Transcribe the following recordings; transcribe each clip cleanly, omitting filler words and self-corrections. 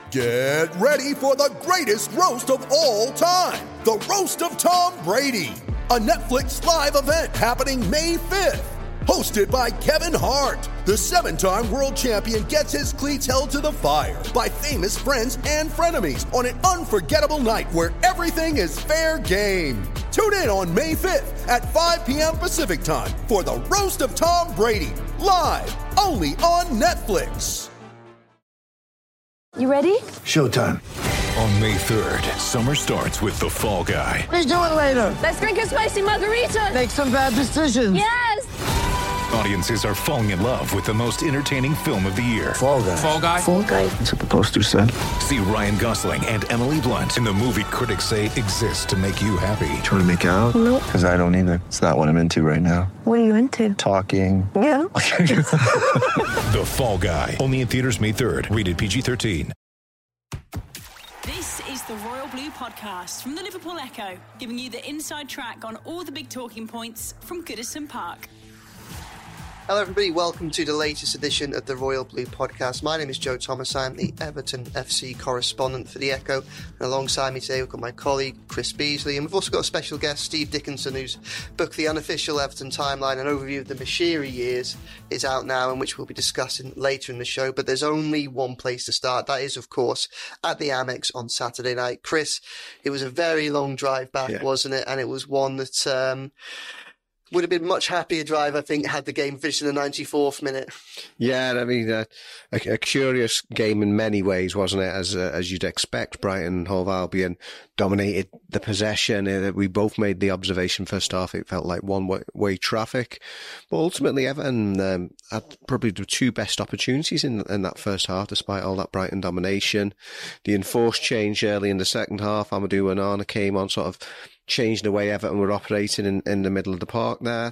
Get ready for the greatest roast of all time, the Roast of Tom Brady, a Netflix live event happening May 5th. Hosted by Kevin Hart, the 7-time world champion gets his cleats held to the fire by famous friends and frenemies on an unforgettable night where everything is fair game. Tune in on May 5th at 5 p.m. Pacific time for the Roast of Tom Brady, live only on Netflix. You ready? Showtime. On May 3rd, summer starts with The Fall Guy. Let's do it later. Let's drink a spicy margarita. Make some bad decisions. Yes! Audiences are falling in love with the most entertaining film of the year. Fall Guy. Fall Guy? Fall Guy. That's what the poster said. See Ryan Gosling and Emily Blunt in the movie critics say exists to make you happy. Trying to make it out? Nope. Because I don't either. It's not what I'm into right now. What are you into? Talking. Yeah. The Fall Guy. Only in theaters May 3rd. Rated PG-13. This is the Royal Blue Podcast from the Liverpool Echo, giving you the inside track on all the big talking points from Goodison Park. Hello everybody, welcome to the latest edition of the Royal Blue Podcast. My name is Joe Thomas, I'm the Everton FC correspondent for the Echo, and alongside me today we've got my colleague Chris Beasley, and we've also got a special guest, Steve Dickinson, whose book The Unofficial Everton Timeline, an overview of the Moshiri years, is out now, and which we'll be discussing later in the show. But there's only one place to start, that is of course at the Amex on Saturday night. Chris, it was a very long drive back, wasn't it? And it was one that would have been much happier drive, I think, had the game finished in the 94th minute. Yeah, I mean, a curious game in many ways, wasn't it? As you'd expect, Brighton, Hove Albion dominated the possession. We both made the observation first half. It felt like one-way traffic. But ultimately, Everton had probably the two best opportunities in that first half, despite all that Brighton domination. The enforced change early in the second half, Amadou Onana came on, sort of changed the way Everton were operating in the middle of the park there.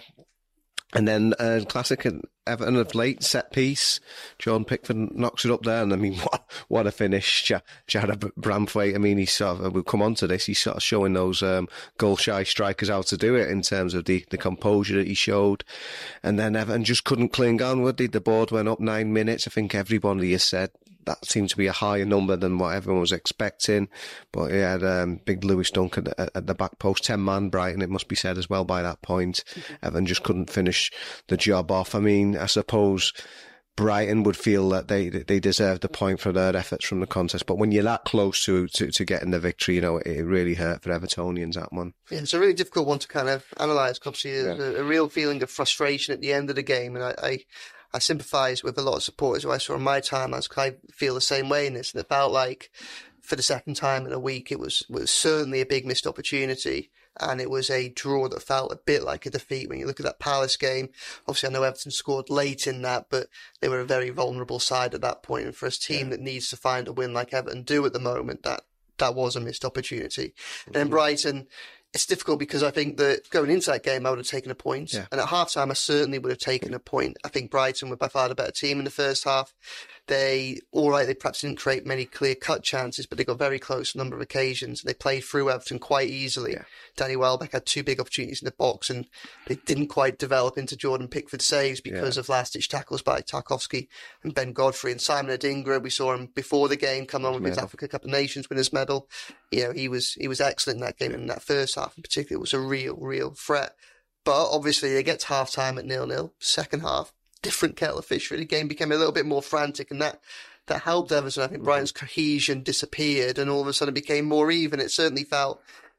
And then classic Everton of late, set piece. Jordan Pickford knocks it up there. And I mean, what a finish. Jarrad Branthwaite, I mean, we'll come on to this, he's sort of showing those goal-shy strikers how to do it in terms of the composure that he showed. And then Everton just couldn't cling on, would they? The board went up 9 minutes. I think everybody has said that seemed to be a higher number than what everyone was expecting. But he had big Lewis Dunk at the back post, 10-man Brighton, it must be said as well by that point. Everton just couldn't finish the job off. I mean, I suppose Brighton would feel that they deserved the point for their efforts from the contest. But when you're that close to getting the victory, you know, it really hurt for Evertonians, that one. Yeah, it's a really difficult one to kind of analyse, because obviously there's a real feeling of frustration at the end of the game. And I sympathise with a lot of supporters who I saw on my timelines, because I feel the same way in this. And it felt like, for the second time in a week, it was certainly a big missed opportunity. And it was a draw that felt a bit like a defeat. When you look at that Palace game, obviously I know Everton scored late in that, but they were a very vulnerable side at that point. And for a team that needs to find a win like Everton do at the moment, that was a missed opportunity. And then Brighton, it's difficult because I think that going into that game, I would have taken a point. Yeah. And at half-time, I certainly would have taken a point. I think Brighton were by far the better team in the first half. They perhaps didn't create many clear-cut chances, but they got very close on a number of occasions. They played through Everton quite easily. Yeah. Danny Welbeck had two big opportunities in the box, and they didn't quite develop into Jordan Pickford saves because of last-ditch tackles by Tarkowski and Ben Godfrey. And Simon Adingra, we saw him before the game come on with his Africa Cup of Nations winners medal. You know, he was excellent in that game, and in that first half in particular, it was a real threat. But obviously, they get to half-time at 0-0. Second half, different kettle of fish. The game became a little bit more frantic, and that helped Everton. I think Brighton's cohesion disappeared, and all of a sudden it became more even. It certainly felt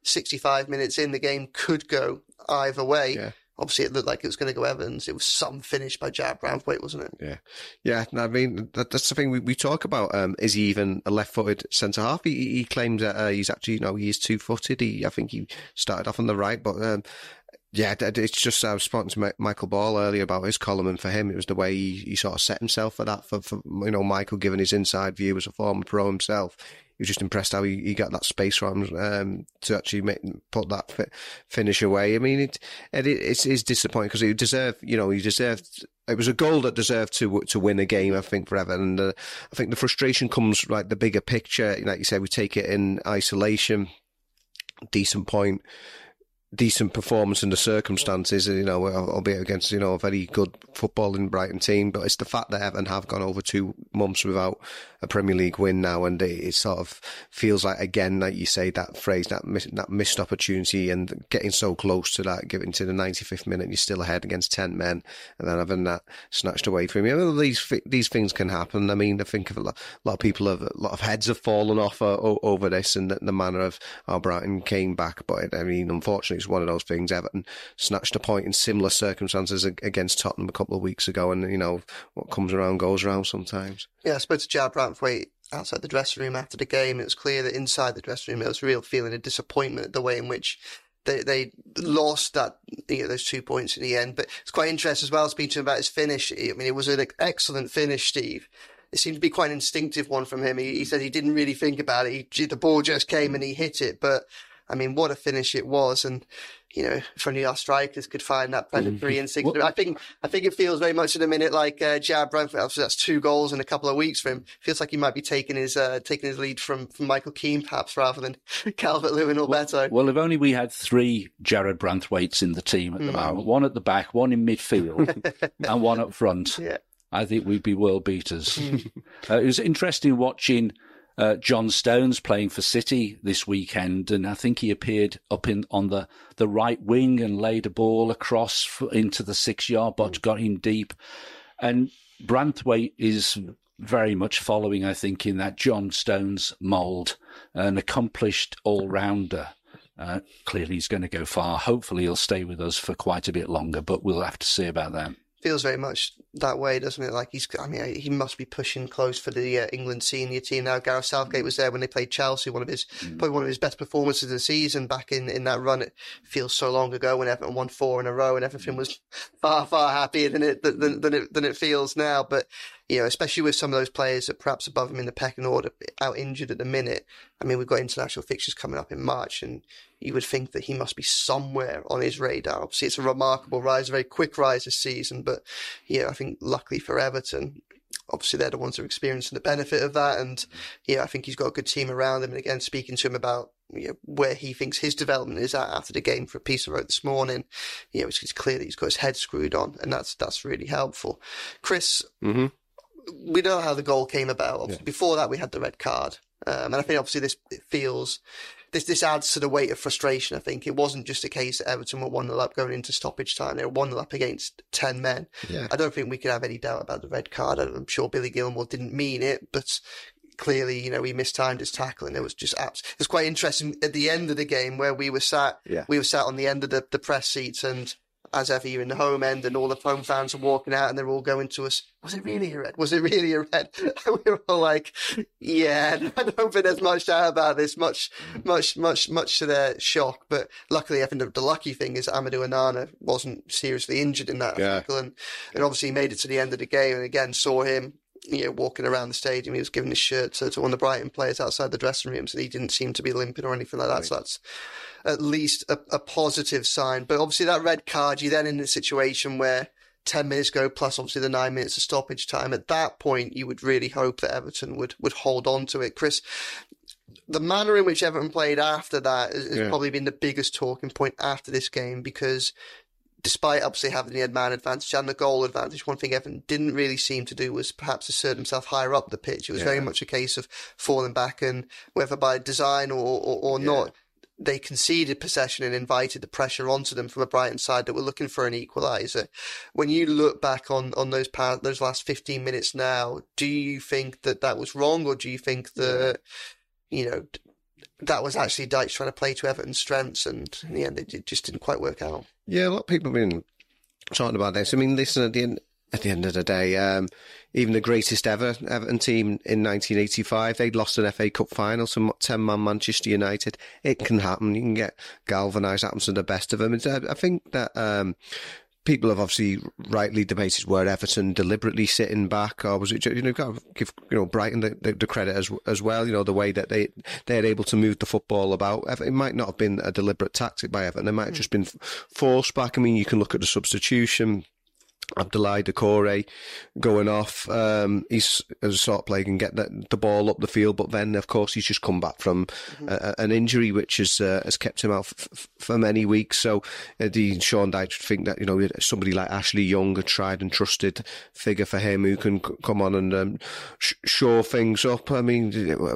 65 minutes in, the game could go either way. Yeah. Obviously, it looked like it was going to go Evans. It was some finish by Jarrad Branthwaite, wasn't it? Yeah. I mean, that's the thing we talk about. Is he even a left-footed centre half? He claims that he's actually, he is two-footed. I think he started off on the right, but yeah, it's just, I was speaking to Michael Ball earlier about his column, and for him, it was the way he sort of set himself for that. For Michael, given his inside view as a former pro himself, he was just impressed how he got that space from him to actually put that finish away. I mean, it is disappointing because he deserved. It was a goal that deserved to win a game, I think, for Everton. And I think the frustration comes like the bigger picture. Like you said, we take it in isolation. Decent point. decent performance in the circumstances, albeit against, a very good footballing Brighton team. But it's the fact that Everton have gone over 2 months without a Premier League win now, and it sort of feels like, again, like you say, that phrase, that missed opportunity, and getting so close to that, getting to the 95th minute, you're still ahead against 10 men, and then having that snatched away from you. These things can happen. I mean, I think of a lot of people, a lot of heads have fallen off over this, and the manner of how Brighton came back. But I mean, unfortunately, it's one of those things. Everton snatched a point in similar circumstances against Tottenham a couple of weeks ago, and what comes around goes around sometimes. Yeah, I spoke to Jarrad Branthwaite outside the dressing room after the game. It was clear that inside the dressing room there was a real feeling of disappointment at the way in which they lost that, those 2 points in the end. But it's quite interesting as well, speaking to him about his finish. I mean, it was an excellent finish, Steve. It seemed to be quite an instinctive one from him. He said he didn't really think about it. The ball just came and he hit it. But I mean, what a finish it was. And, if only our strikers could find that predatory instinct. I think it feels very much in a minute like Jarrad Branthwaite. Obviously, that's 2 goals in a couple of weeks for him. Feels like he might be taking his lead from Michael Keane, perhaps, rather than Calvert-Lewin or Beto. Well, if only we had 3 Jarrad Branthwaites in the team at the moment. 1 at the back, 1 in midfield, and 1 up front. Yeah. I think we'd be world beaters. It was interesting watching John Stones playing for City this weekend, and I think he appeared up on the right wing and laid a ball across into the 6-yard box, got in deep. And Branthwaite is very much following, I think, in that John Stones mould, an accomplished all-rounder. Clearly he's going to go far. Hopefully he'll stay with us for quite a bit longer, but we'll have to see about that. Feels very much that way, doesn't it? Like he must be pushing close for the England senior team now. Gareth Southgate was there when they played Chelsea, probably one of his best performances of the season back in that run. It feels so long ago when Everton won 4 in a row and everything was far, far happier than it feels now. But, especially with some of those players that perhaps above him in the pecking order out injured at the minute. I mean, we've got international fixtures coming up in March, and you would think that he must be somewhere on his radar. Obviously, it's a remarkable rise, a very quick rise this season. But, I think luckily for Everton, obviously they're the ones who are experiencing the benefit of that. And, I think he's got a good team around him. And again, speaking to him about where he thinks his development is at after the game for a piece I wrote this morning, it's clear that he's got his head screwed on. And that's really helpful. Chris, we know how the goal came about. Yeah. Before that, we had the red card. And I think obviously this adds to the weight of frustration. I think it wasn't just a case that Everton were 1-0 up going into stoppage time. They were 1-0 up against 10 men. Yeah. I don't think we could have any doubt about the red card. I'm sure Billy Gilmour didn't mean it, but clearly, he mistimed his tackle, and it was just it was quite interesting at the end of the game where we were sat. Yeah. We were sat on the end of the press seats, and as ever, you're in the home end, and all the home fans are walking out, and they're all going to us, was it really a red? Was it really a red? And we were all like, yeah, I don't think there's much doubt about this, much to their shock. But luckily, I think the lucky thing is Amadou Onana wasn't seriously injured in that tackle, and obviously he made it to the end of the game, and again, saw him walking around the stadium. He was giving his shirt to one of the Brighton players outside the dressing rooms, and he didn't seem to be limping or anything like that. Right. So that's at least a positive sign. But obviously that red card, you're then in a situation where 10 minutes go, plus obviously the 9 minutes of stoppage time. At that point, you would really hope that Everton would hold on to it. Chris, the manner in which Everton played after that has probably been the biggest talking point after this game, because despite obviously having the man advantage and the goal advantage, one thing Everton didn't really seem to do was perhaps assert himself higher up the pitch. It was very much a case of falling back, and whether by design or not, they conceded possession and invited the pressure onto them from a Brighton side that were looking for an equaliser. When you look back on those last 15 minutes now, do you think that was wrong, or do you think that, that was actually Dyche trying to play to Everton's strengths, and in the end it just didn't quite work out? Yeah, a lot of people have been talking about this. I mean, listen, at the end of the day, even the greatest ever Everton team in 1985, they'd lost an FA Cup final to 10-man Manchester United. It can happen. You can get galvanised. Happens to the best of them. I think that people have obviously rightly debated were Everton deliberately sitting back, or was it, you've got to give Brighton the credit as well, the way that they're able to move the football about. It might not have been a deliberate tactic by Everton. It might have just been forced back. I mean, you can look at the substitution. Abdoulaye Doucouré going off. He's as a sort of player can get the ball up the field, but then of course he's just come back from an injury which has kept him out for many weeks. So Sean Dyche would think that somebody like Ashley Young, a tried and trusted figure for him, who can come on and shore things up. I mean,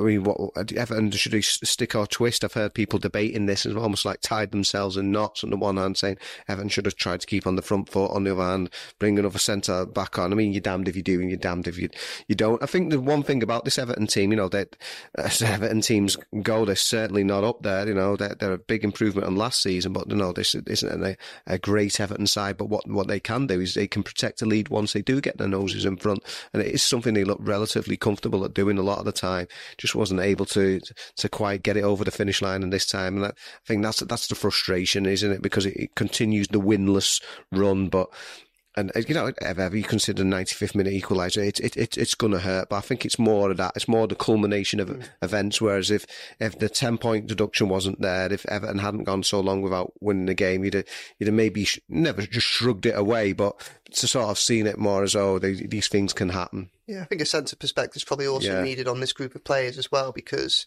what Everton, should he stick or twist? I've heard people debating this and almost like tied themselves in knots. On the one hand, saying Everton should have tried to keep on the front foot. On the other hand, bring another centre back on. I mean, you're damned if you do and you're damned if you don't. I think the one thing about this Everton team, that as Everton teams go, they're certainly not up there. They're a big improvement on last season, but this isn't a great Everton side. But what they can do is they can protect the lead once they do get their noses in front, and it is something they look relatively comfortable at doing a lot of the time. Just wasn't able to quite get it over the finish line in this time, and I think that's the frustration, isn't it? Because it continues the winless run, but. And, if ever you consider 95th minute equaliser, it's going to hurt. But I think it's more of that. It's more the culmination of events. Whereas if the 10-point deduction wasn't there, if Everton hadn't gone so long without winning the game, you'd have maybe never just shrugged it away, but to sort of seen it more as, these things can happen. Yeah, I think a sense of perspective is probably also needed on this group of players as well, because,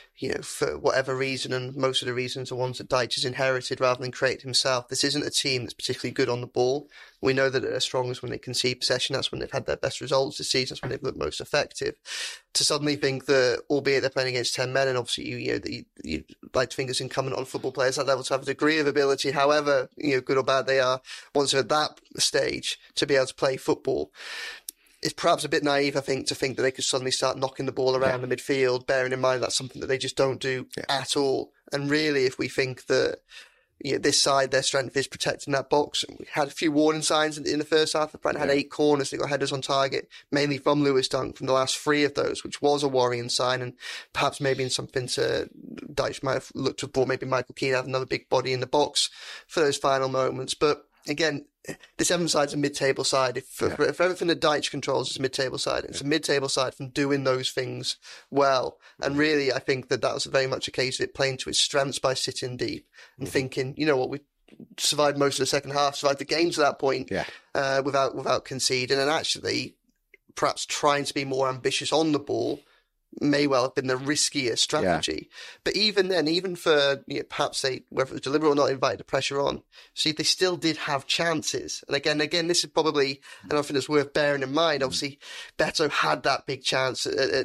for whatever reason, and most of the reasons are ones that Dyche has inherited rather than created himself, this isn't a team that's particularly good on the ball. We know that they're strongest when they concede possession. That's when they've had their best results this season. That's when they've looked most effective. To suddenly think that, albeit they're playing against 10 men, and obviously you'd like to think it's incumbent on football players at that level to have a degree of ability, however good or bad they are, once they're at that stage, to be able to play football. It's perhaps a bit naive, I think, to think that they could suddenly start knocking the ball around the midfield, bearing in mind that's something that they just don't do at all. And really, if we think that this side, their strength is protecting that box, we had a few warning signs in the first half. Brighton had 8 corners. They got headers on target, mainly from Lewis Dunk, from the last 3 of those, which was a worrying sign, and perhaps maybe in something to Dyche might have looked to have brought maybe Michael Keane out, another big body in the box for those final moments. But again, this Everton side's a mid-table side. If everything that Dyche controls is a mid-table side, it's a mid-table side from doing those things well. And really, I think that was very much a case of it playing to its strengths by sitting deep and thinking, we survived most of the second half, survived the game to that point without conceding, and actually perhaps trying to be more ambitious on the ball may well have been the riskier strategy. But even then, even for perhaps they, whether it was deliberate or not, invited the pressure on. See, they still did have chances. And again, this is probably, and I think it's worth bearing in mind. Obviously, Beto had that big chance at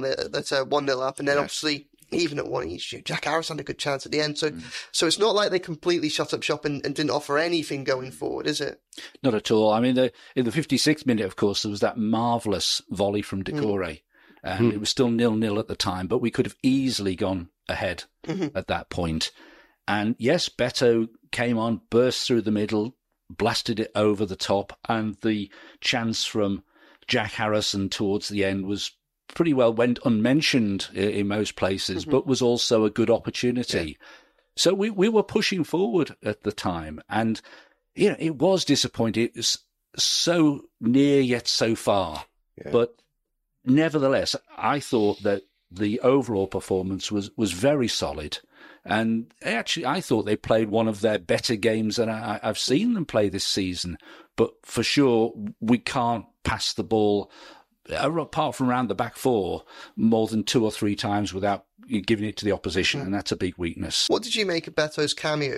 1-0 up, and then obviously even at 1 each, Jack Harris had a good chance at the end. So it's not like they completely shut up shop and didn't offer anything going forward, is it? Not at all. I mean, in the 56th minute, of course, there was that marvellous volley from Doucouré. It was still 0-0 at the time, but we could have easily gone ahead at that point. And yes, Beto came on, burst through the middle, blasted it over the top, and the chance from Jack Harrison towards the end was pretty well went unmentioned in most places, but was also a good opportunity. Yeah. So we were pushing forward at the time, and it was disappointing. It was so near yet so far, but nevertheless, I thought that the overall performance was very solid. And actually, I thought they played one of their better games than I've seen them play this season. But for sure, we can't pass the ball, apart from around the back 4, more than 2 or 3 times without giving it to the opposition. And that's a big weakness. What did you make of Beto's cameo?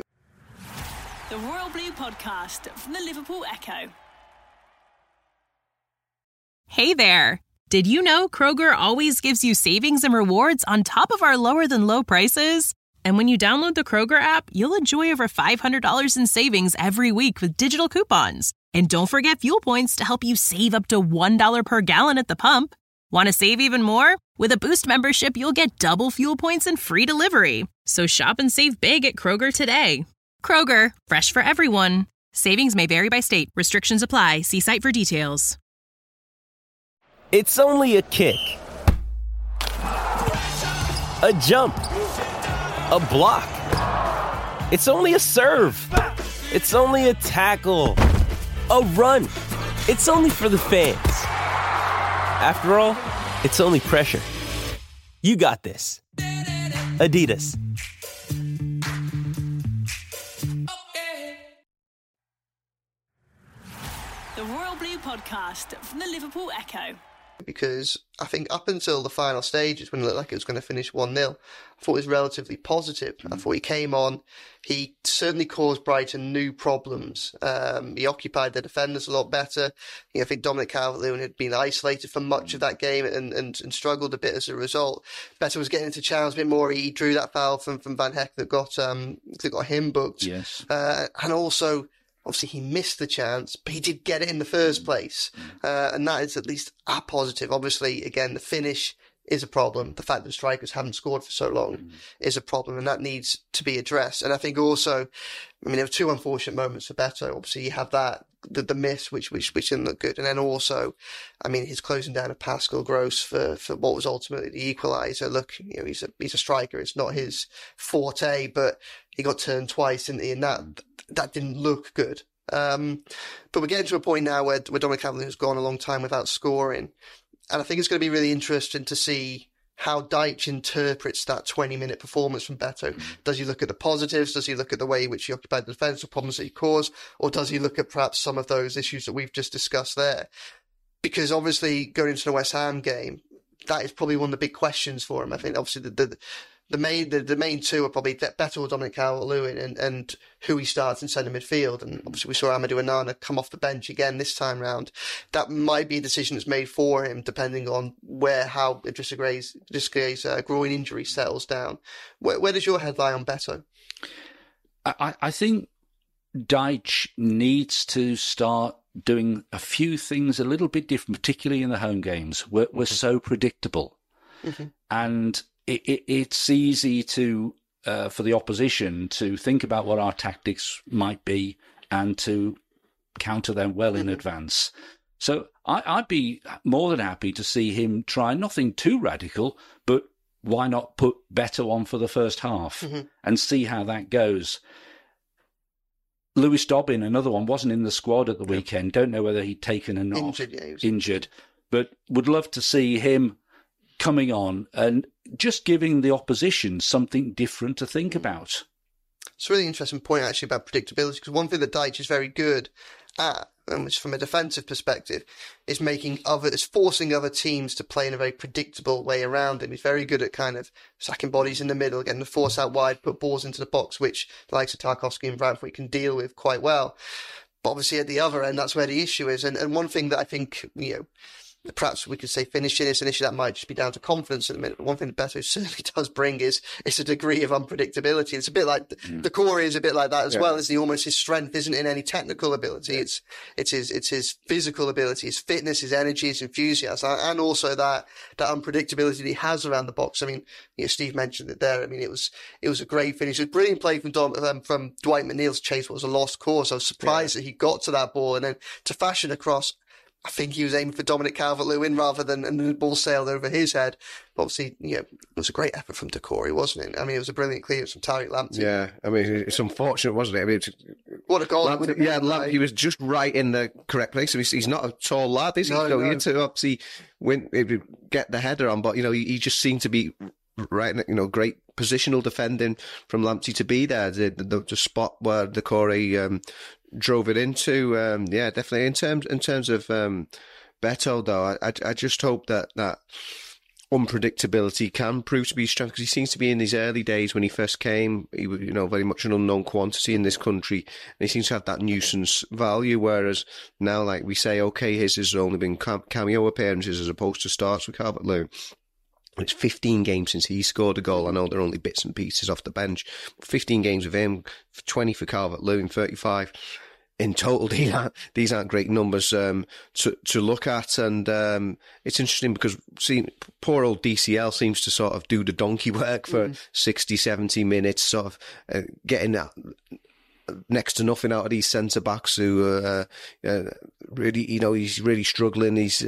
The Royal Blue Podcast from the Liverpool Echo. Hey there. Did you know Kroger always gives you savings and rewards on top of our lower-than-low prices? And when you download the Kroger app, you'll enjoy over $500 in savings every week with digital coupons. And don't forget fuel points to help you save up to $1 per gallon at the pump. Want to save even more? With a Boost membership, you'll get double fuel points and free delivery. So shop and save big at Kroger today. Kroger, fresh for everyone. Savings may vary by state. Restrictions apply. See site for details. It's only a kick, a jump, a block. It's only a serve. It's only a tackle, a run. It's only for the fans. After all, it's only pressure. You got this. Adidas. The podcast from the Liverpool Echo. Because I think up until the final stages, when it looked like it was going to finish 1-0, I thought it was relatively positive. I thought he came on, he certainly caused Brighton new problems. He occupied the defenders a lot better. I think Dominic Calvert-Lewin had been isolated for much of that game and struggled a bit as a result. Better was getting into channels a bit more. He drew that foul from Van Heck that got him booked. Yes. And also, obviously, he missed the chance, but he did get it in the first place. And that is at least a positive. Obviously, again, the finish is a problem. The fact that strikers haven't scored for so long is a problem, and that needs to be addressed. And I think also, there were two unfortunate moments for Beto. Obviously, you have that, the miss, which didn't look good. And then also, his closing down of Pascal Gross for what was ultimately the equaliser. Look, he's a striker. It's not his forte, but he got turned twice, didn't he? And that didn't look good. But we're getting to a point now where Dominic Calvert-Lewin has gone a long time without scoring. And I think it's going to be really interesting to see how Dyche interprets that 20-minute performance from Beto. Does he look at the positives? Does he look at the way in which he occupied the defence, the problems that he caused? Or does he look at perhaps some of those issues that we've just discussed there? Because obviously, going into the West Ham game, that is probably one of the big questions for him. I think obviously the main two are probably Beto or Dominic Calvert-Lewin and who he starts in centre midfield. And obviously we saw Amadou Onana come off the bench again this time round. That might be a decision that's made for him depending on how Idrissa Gueye's groin injury settles down. Where does your head lie on Beto? I think Dyche needs to start doing a few things a little bit different, particularly in the home games. We're so predictable. And it's easy to for the opposition to think about what our tactics might be and to counter them well in advance. So I'd be more than happy to see him try nothing too radical, but why not put Beto on for the first half and see how that goes. Lewis Dobbin, another one, wasn't in the squad at the weekend. Don't know whether he'd taken a knock. Injured. But would love to see him coming on and just giving the opposition something different to think about. It's a really interesting point, actually, about predictability, because one thing that Dyche is very good at, and which from a defensive perspective, is forcing other teams to play in a very predictable way around him. He's very good at kind of sacking bodies in the middle, getting the force out wide, put balls into the box, which the likes of Tarkowski and Branthwaite can deal with quite well. But obviously at the other end, that's where the issue is. And one thing that I think, perhaps we could say finishing is an issue that might just be down to confidence at the minute. One thing that Beto certainly does bring is a degree of unpredictability. It's a bit like Decore is a bit like that as well. Isn't he? Almost his strength isn't in any technical ability. It's his physical ability, his fitness, his energy, his enthusiasm, and also that unpredictability that he has around the box. Steve mentioned it there. It was a great finish. It was a brilliant play from Dwight McNeil to chase what was a lost course. I was surprised that he got to that ball and then to fashion a cross. I think he was aiming for Dominic Calvert-Lewin rather than, and the ball sailed over his head. But obviously, it was a great effort from Decore, wasn't it? It was a brilliant clearance from Tariq Lamptey. Yeah, it's unfortunate, wasn't it? What a goal. Lamptey was just right in the correct place. He's not a tall lad, is he? No. To obviously get the header on, but, he just seemed to be right, great positional defending from Lamptey to be there. The spot where Decore drove it into, definitely. In terms of Beto, though, I just hope that unpredictability can prove to be strength, because he seems to be in his early days when he first came, he was, very much an unknown quantity in this country, and he seems to have that nuisance value, whereas now, like we say, okay, his has only been cameo appearances as opposed to starts with Calvert-Lewin. It's 15 games since he scored a goal. I know they're only bits and pieces off the bench. 15 games with him, 20 for Calvert-Lewin, 35 in total. These aren't great numbers to look at. And it's interesting because poor old DCL seems to sort of do the donkey work for 60, 70 minutes, sort of getting next to nothing out of these centre-backs who really, he's really struggling. He's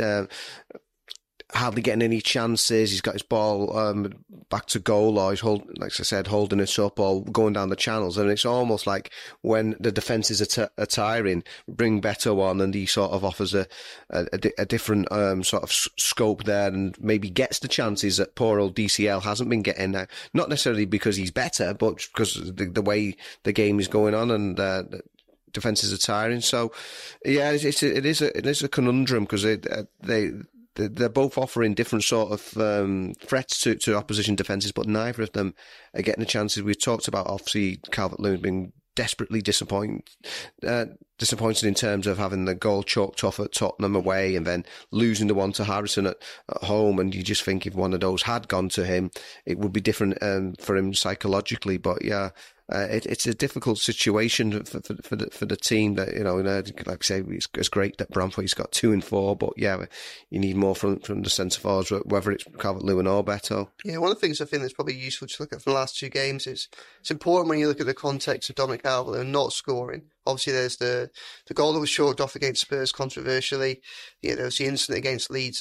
hardly getting any chances. He's got his ball back to goal, or he's holding it up or going down the channels. And it's almost like when the defences are tiring, bring Beto on, and he sort of offers a different sort of scope there, and maybe gets the chances that poor old DCL hasn't been getting now. Not necessarily because he's better, but because the way the game is going on, and defences are tiring. So, yeah, it is a conundrum because they're both offering different sort of threats to opposition defences, but neither of them are getting the chances. We've talked about, obviously, Calvert-Lewin being desperately disappointed in terms of having the goal chalked off at Tottenham away and then losing the one to Harrison at home. And you just think if one of those had gone to him, it would be different for him psychologically. But yeah, it's a difficult situation for the team. That, you know, like I say, it's great that Branthwaite's got 2 and 4, but yeah, you need more from the centre forwards, whether it's Calvert-Lewin or Beto. Yeah, one of the things I think that's probably useful to look at from the last 2 games is it's important when you look at the context of Dominic Calvert-Lewin not scoring. Obviously, there's the goal that was chalked off against Spurs controversially. Yeah, there was the incident against Leeds,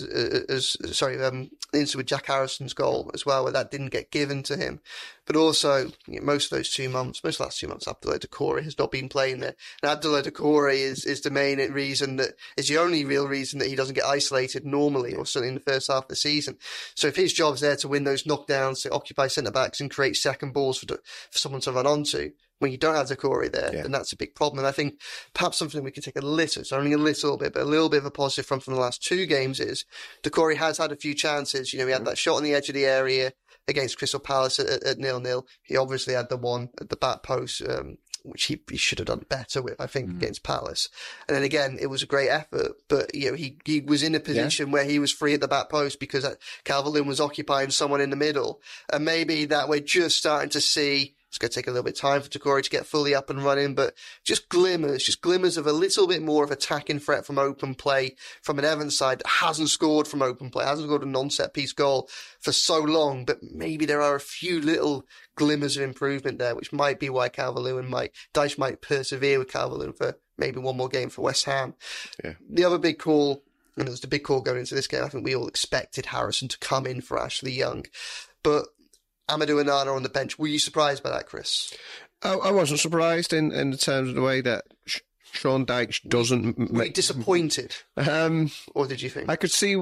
the incident with Jack Harrison's goal as well, where that didn't get given to him. But also, most of the last 2 months, Abdoulaye Doucouré has not been playing there. And Abdoulaye Doucouré is the main reason is the only real reason that he doesn't get isolated normally, or certainly in the first half of the season. So if his job's there to win those knockdowns, to occupy centre-backs and create second balls for someone to run onto, when you don't have Doucouré there, then that's a big problem. And I think perhaps something we can take it's only a little bit, but a little bit of a positive from the last 2 games is Doucouré has had a few chances. He had that shot on the edge of the area against Crystal Palace at 0-0. He obviously had the one at the back post, which he should have done better with, I think, against Palace. And then again, it was a great effort, but he was in a position where he was free at the back post because Calvert-Lewin was occupying someone in the middle. And maybe that we're just starting to see. It's going to take a little bit of time for Doucouré to get fully up and running, but just glimmers of a little bit more of attacking threat from open play from an Evans side that hasn't scored from open play, hasn't scored a non-set piece goal for so long, but maybe there are a few little glimmers of improvement there, which might be why Dyche might persevere with Calvert-Lewin for maybe one more game for West Ham. Yeah. The other big call, and it was the big call going into this game, I think we all expected Harrison to come in for Ashley Young, but Amadou Onana on the bench. Were you surprised by that, Chris? I wasn't surprised in the terms of the way that Sean Dyche doesn't... Were you disappointed? Or did you think? I could see...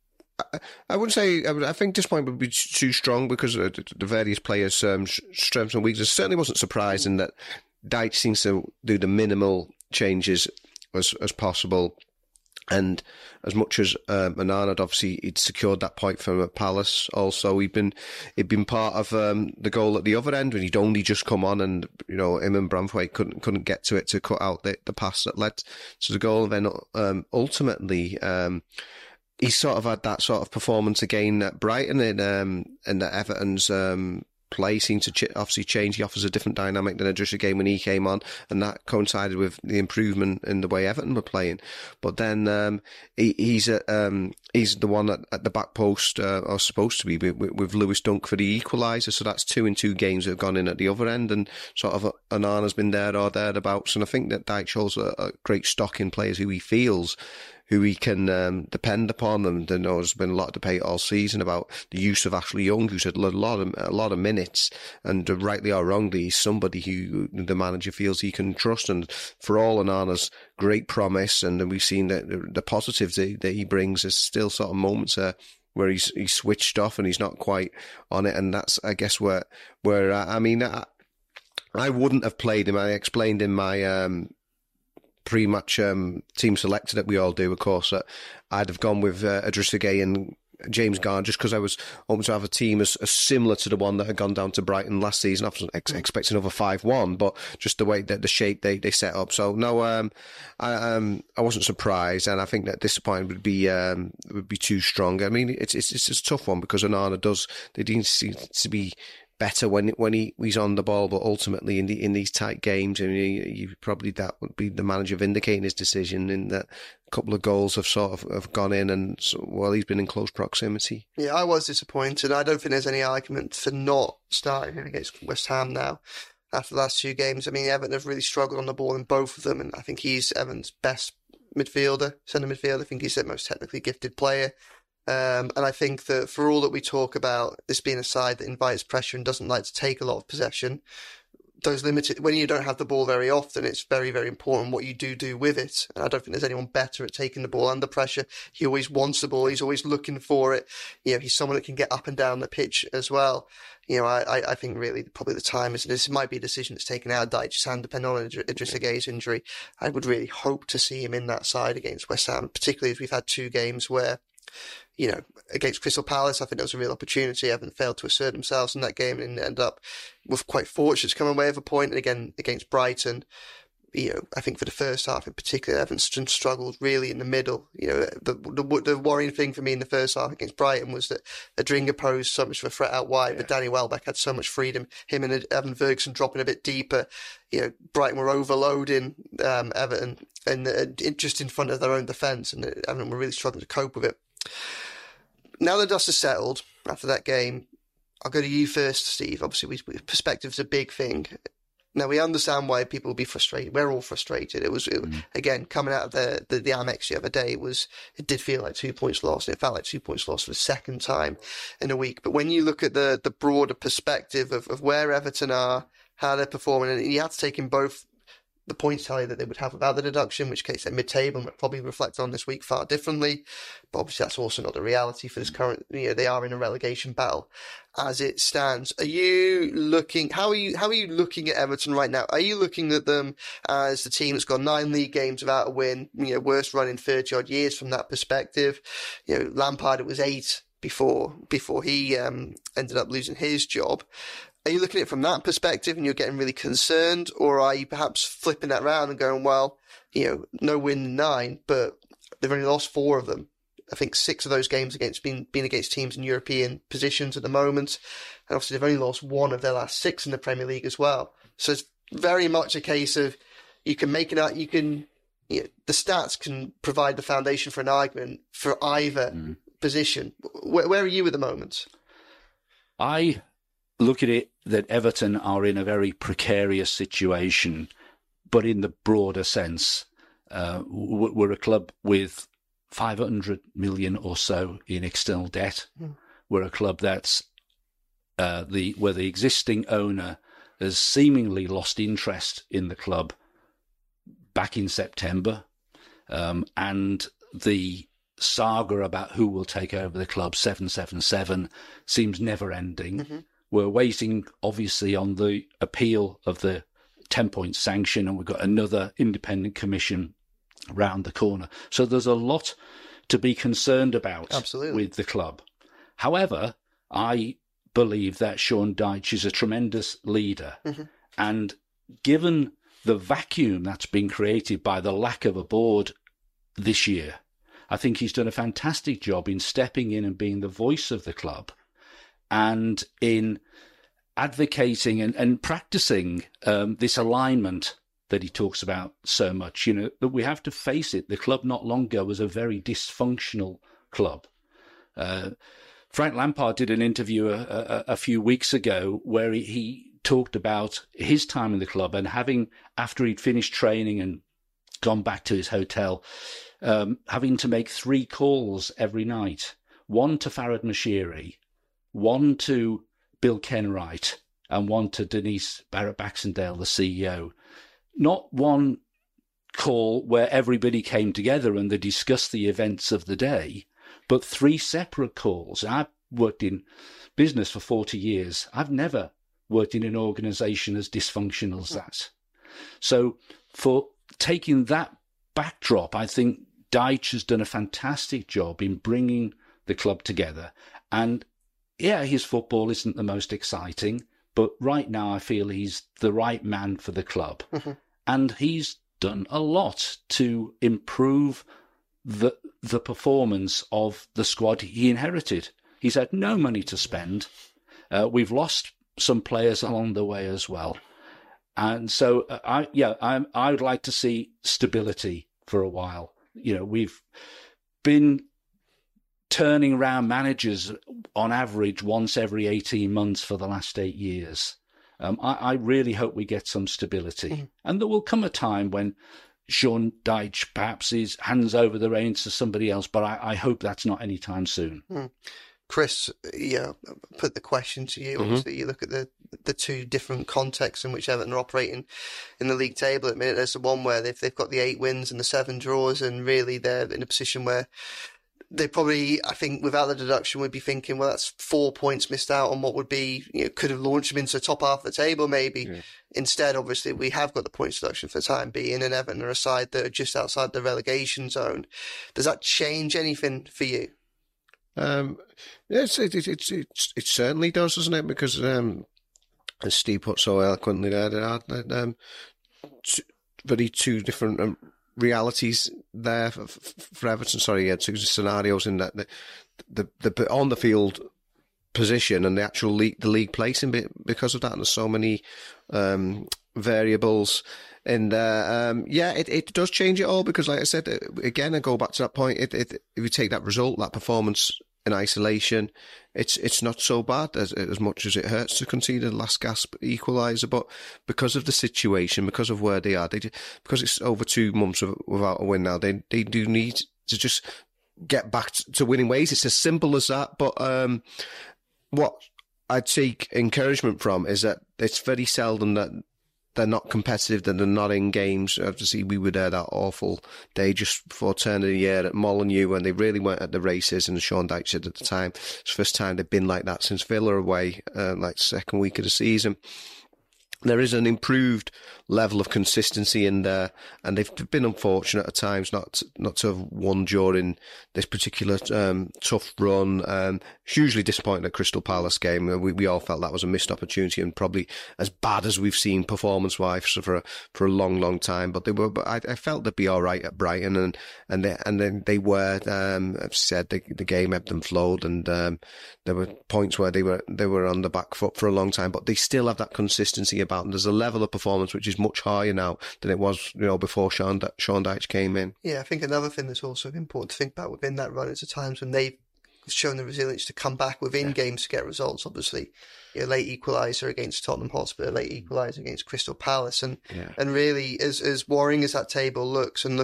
I wouldn't say... I think disappointment would be too strong because of the various players' strengths and weaknesses. Certainly wasn't surprised in that Dyche seems to do the minimal changes as possible. And as much as Onana had obviously he'd secured that point from Palace, also he'd been part of the goal at the other end when he'd only just come on, and him and Branthwaite couldn't get to it to cut out the pass that led to the goal. And then ultimately he sort of had that sort of performance again at Brighton and that Everton's play seemed to obviously change. He offers a different dynamic than Idrissa Gueye when he came on, and that coincided with the improvement in the way Everton were playing. But then he's the one at the back post, or supposed to be, with Lewis Dunk for the equaliser. So that's 2 in 2 games that have gone in at the other end, and sort of Onana's been there or thereabouts. And I think that Dyche shows a great stock in players who he can depend upon. And there's been a lot of debate all season about the use of Ashley Young, who's had a lot of minutes, and rightly or wrongly, he's somebody who the manager feels he can trust. And for all Onana's great promise, and we've seen that the positives that he brings, there's still sort of moments where he's switched off and he's not quite on it. And that's, I guess, where I wouldn't have played him. I explained in my pre-match team selected that we all do, of course, I'd have gone with Idrissa Gueye and James Garner just because I was hoping to have a team as similar to the one that had gone down to Brighton last season. I wasn't expecting over 5-1, but just the way that the shape they set up. So no, I wasn't surprised, and I think that disappointment would be too strong. I mean, it's a tough one because Onana they didn't seem to be better when he's on the ball, but ultimately in these tight games, I mean, probably that would be the manager vindicating his decision in that a couple of goals have gone in, and he's been in close proximity. Yeah, I was disappointed. I don't think there's any argument for not starting him against West Ham now after the last 2 games. I mean, Everton have really struggled on the ball in both of them, and I think he's Everton's best midfielder, centre midfielder. I think he's their most technically gifted player. And I think that for all that we talk about this being a side that invites pressure and doesn't like to take a lot of possession, those limited, when you don't have the ball very often, it's very, very important what you do with it. And I don't think there's anyone better at taking the ball under pressure. He always wants the ball. He's always looking for it. He's someone that can get up and down the pitch as well. I think really probably the time is, this might be a decision that's taken out of Dyche's hand, depending on Idrissa Gueye's injury. I would really hope to see him in that side against West Ham, particularly as we've had 2 games where, against Crystal Palace, I think there was a real opportunity. Everton failed to assert themselves in that game and ended up with quite fortunate to come away with a point. And again, against Brighton, I think for the first half in particular, Everton struggled really in the middle. The worrying thing for me in the first half against Brighton was that Adringa posed so much of a threat out wide, but Danny Welbeck had so much freedom. Him and Evan Ferguson dropping a bit deeper. Brighton were overloading Everton and just in front of their own defence, and Everton were really struggling to cope with it. Now the dust has settled after that game, I'll go to you first, Steve. Obviously, perspective's a big thing. Now, we understand why people will be frustrated. We're all frustrated. Again, coming out of the Amex the other day, it did feel like 2 points lost, and it felt like 2 points lost for the second time in a week. But when you look at the broader perspective of where Everton are, how they're performing, and you have to take in both the points tally that they would have without the deduction, in which case they're mid-table and would probably reflect on this week far differently. But obviously that's also not the reality for this current, they are in a relegation battle as it stands. How are you looking at Everton right now? Are you looking at them as the team that's got 9 league games without a win, worst run in 30 odd years from that perspective? Lampard, it was 8 before he ended up losing his job. Are you looking at it from that perspective and you're getting really concerned, or are you perhaps flipping that around and going, well, no win in 9, but they've only lost 4 of them. I think 6 of those games been against teams in European positions at the moment. And obviously they've only lost 1 of their last 6 in the Premier League as well. So it's very much a case of you can make it out, the stats can provide the foundation for an argument for either position. Where are you at the moment? I look at it that Everton are in a very precarious situation, but in the broader sense, we're a club with 500 million or so in external debt. We're a club that's where the existing owner has seemingly lost interest in the club back in September, and the saga about who will take over the club, 777, seems never ending. We're waiting, obviously, on the appeal of the 10-point sanction, and we've got another independent commission round the corner. So there's a lot to be concerned about with the club. However, I believe that Sean Dyche is a tremendous leader. And given the vacuum that's been created by the lack of a board this year, I think he's done a fantastic job in stepping in and being the voice of the club, and in advocating and practicing this alignment that he talks about so much. That we have to face it. The club not long ago was a very dysfunctional club. Frank Lampard did an interview a few weeks ago where he talked about his time in the club, and after he'd finished training and gone back to his hotel, having to make 3 calls every night, 1 to Farhad Moshiri, 1 to Bill Kenwright, and 1 to Denise Barrett-Baxendale, the CEO. Not one call where everybody came together and they discussed the events of the day, but 3 separate calls. I've worked in business for 40 years. I've never worked in an organisation as dysfunctional as that. So for taking that backdrop, I think Dyche has done a fantastic job in bringing the club together. And his football isn't the most exciting, but right now I feel he's the right man for the club. And he's done a lot to improve the performance of the squad he inherited. He's had no money to spend. We've lost some players along the way as well. And so I would like to see stability for a while. We've been turning around managers on average once every 18 months for the last 8 years. I really hope we get some stability. And there will come a time when Sean Dyche perhaps hands over the reins to somebody else, but I hope that's not anytime soon. Chris, put the question to you. Obviously, you look at the the two different contexts in which Everton are operating in the league table. At the minute, there's the one where they've got the 8 wins and the 7 draws, and really they're in a position where they probably, I think, without the deduction, would be thinking, well, that's 4 points missed out on what would be, could have launched them into the top half of the table, maybe. Yeah. Instead, obviously, we have got the points deduction for the time being, and Everton are a side that are just outside the relegation zone. Does that change anything for you? Yes, it certainly does, doesn't it? Because, as Steve put so eloquently there are very two different realities there for Everton. Sorry, two scenarios in that the on the field position and the actual the league placing because of that. And there's so many variables in there. It does change it all because, like I said, again, I go back to that point. If you take that result, that performance in isolation, it's not so bad as much as it hurts to concede a last gasp equaliser. But because of the situation, because of where they are, because it's over 2 months without a win now, they do need to just get back to winning ways. It's as simple as that. But what I take encouragement from is that it's very seldom that they're not competitive, that they're not in games. Obviously, we were there that awful day just before turn of the year at Molineux when they really weren't at the races, and Sean Dyche said at the time, it's the first time they've been like that since Villa away, like second week of the season. There is an improved level of consistency in there, and they've been unfortunate at times not to have won during this particular tough run. Hugely disappointed at Crystal Palace game. We all felt that was a missed opportunity and probably as bad as we've seen performance-wise for a long, long time. But I felt they'd be all right at Brighton, and then they were. I've said the game ebbed and flowed, and there were points where they were on the back foot for a long time, but they still have that consistency about them. There's a level of performance which is much higher now than it was, before Sean Dyche came in. Yeah, I think another thing that's also important to think about within that run is the times when they've shown the resilience to come back within games to get results. Obviously, late equaliser against Tottenham Hotspur, late equaliser against Crystal Palace, and really, as worrying as that table looks, and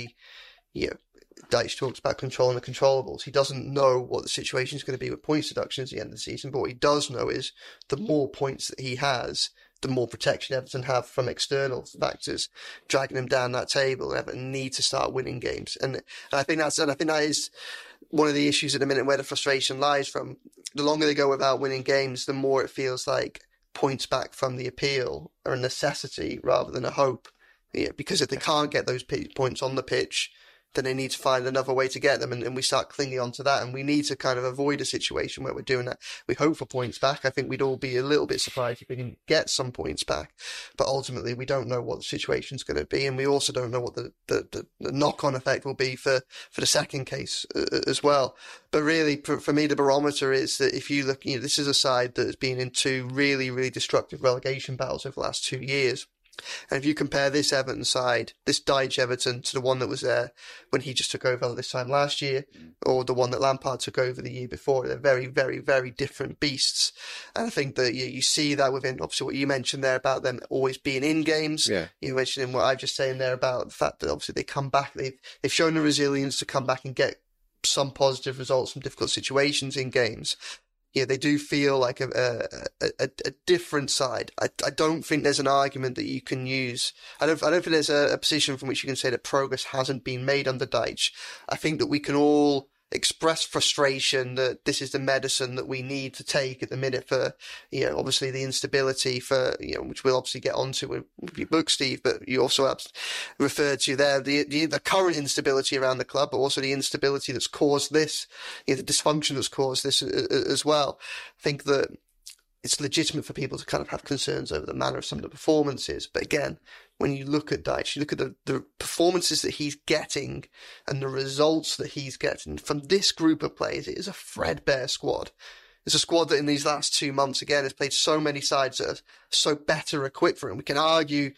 Dyche talks about controlling the controllables. He doesn't know what the situation is going to be with points deductions at the end of the season, but what he does know is the more points that he has, the more protection Everton have from external factors dragging them down that table. Everton need to start winning games, and I think that is one of the issues at the minute where the frustration lies from. The longer they go without winning games, the more it feels like points back from the appeal are a necessity rather than a hope. Because if they can't get those points on the pitch, then they need to find another way to get them, and we start clinging on to that, and we need to kind of avoid a situation where we're doing that. We hope for points back. I think we'd all be a little bit surprised if we can get some points back, but ultimately we don't know what the situation's going to be, and we also don't know what the knock-on effect will be for the second case as well. But really, for me, the barometer is that if you look, this is a side that has been in 2 really, really destructive relegation battles over the last 2 years. And if you compare this Everton side, this Dyche Everton, to the one that was there when he just took over this time last year, or the one that Lampard took over the year before, they're very, very, very different beasts. And I think that you see that within, obviously, what you mentioned there about them always being in games. Yeah. You mentioned what I've just saying there about the fact that obviously they come back, they've shown the resilience to come back and get some positive results from difficult situations in games. They do feel like a different side. I don't think there's an argument that you can use. I don't think there's a position from which you can say that progress hasn't been made under Dyche. I think that we can all express frustration that this is the medicine that we need to take at the minute for, obviously the instability for, which we'll obviously get onto with your book, Steve, but you also have referred to there the current instability around the club, but also the instability that's caused this, the dysfunction that's caused this as well. I think that it's legitimate for people to kind of have concerns over the manner of some of the performances. But again, when you look at Dyche, you look at the performances that he's getting and the results that he's getting from this group of players, it is a threadbare squad. It's a squad that in these last 2 months, again, has played so many sides that are so better equipped for it. And we can argue